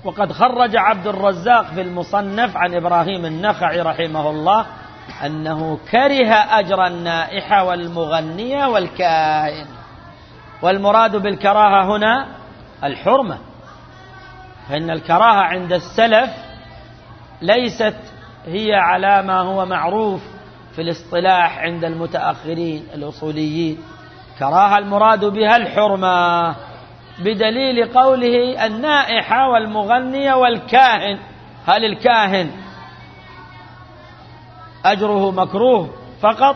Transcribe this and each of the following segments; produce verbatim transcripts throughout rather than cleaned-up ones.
وقد خرج عبد الرزاق في المصنف عن إبراهيم النخعي رحمه الله أنه كره أجر النائح والمغني والكاهن، والمراد بالكراهة هنا الحرمة، فإن الكراهة عند السلف ليست هي على ما هو معروف في الاصطلاح عند المتأخرين الأصوليين. كراهة المراد بها الحرمة، بدليل قوله النائح والمغني والكاهن. هل الكاهن أجره مكروه فقط،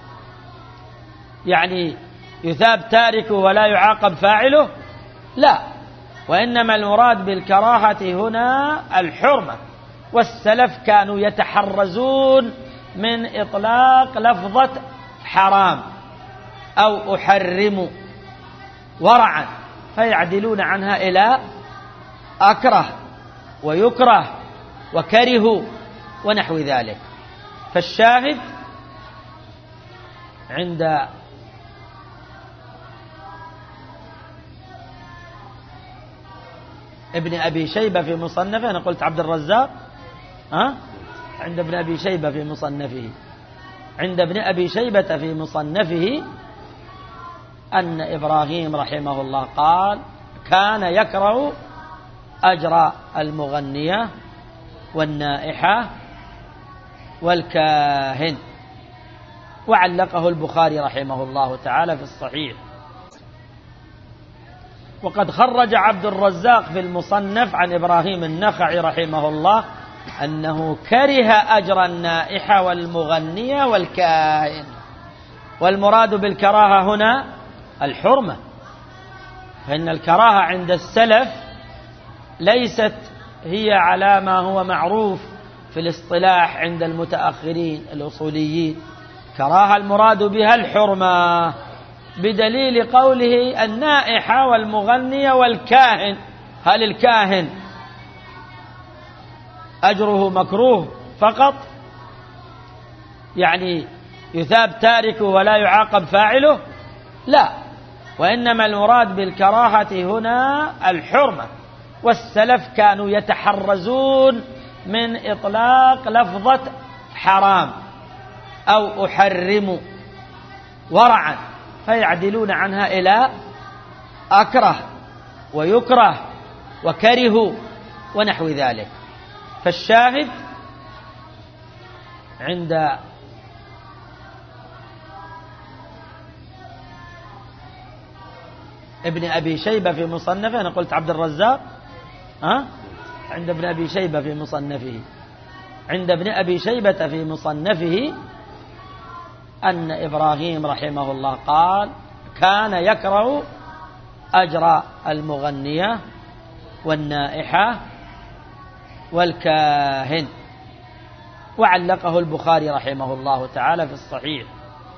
يعني يثاب تاركه ولا يعاقب فاعله؟ لا، وإنما المراد بالكراهة هنا الحرمة، والسلف كانوا يتحرزون من إطلاق لفظة حرام أو أحرم ورعا، فيعدلون عنها إلى أكره ويكره وكره ونحو ذلك. فالشاهد عند ابن أبي شيبة في مصنفه، أنا قلت عبد الرزاق، ها؟ عند ابن أبي شيبة في مصنفه، عند ابن أبي شيبة في مصنفه أن إبراهيم رحمه الله قال كان يكره أجر المغنية والنائحة والكاهن، وعلقه البخاري رحمه الله تعالى في الصحيح. وقد خرج عبد الرزاق في المصنف عن إبراهيم النخعي رحمه الله أنه كره أجر النائح والمغني والكاهن، والمراد بالكراهة هنا الحرمة، فإن الكراهة عند السلف ليست هي على ما هو معروف في الاصطلاح عند المتأخرين الأصوليين. كراهة المراد بها الحرمة، بدليل قوله النائح والمغني والكاهن. هل الكاهن أجره مكروه فقط، يعني يثاب تاركه ولا يعاقب فاعله؟ لا، وإنما المراد بالكراهة هنا الحرمة، والسلف كانوا يتحرزون من إطلاق لفظة حرام أو أحرم ورعا، فيعدلون عنها إلى أكره ويكره وكره ونحو ذلك. فالشاهد عند ابن أبي شيبة في مصنفه، أنا قلت عبد الرزاق، ها؟ عند ابن أبي شيبة في مصنفه، عند ابن أبي شيبة في مصنفه أن إبراهيم رحمه الله قال كان يكره أجر المغنية والنائحة والكاهن، وعلقه البخاري رحمه الله تعالى في الصحيح.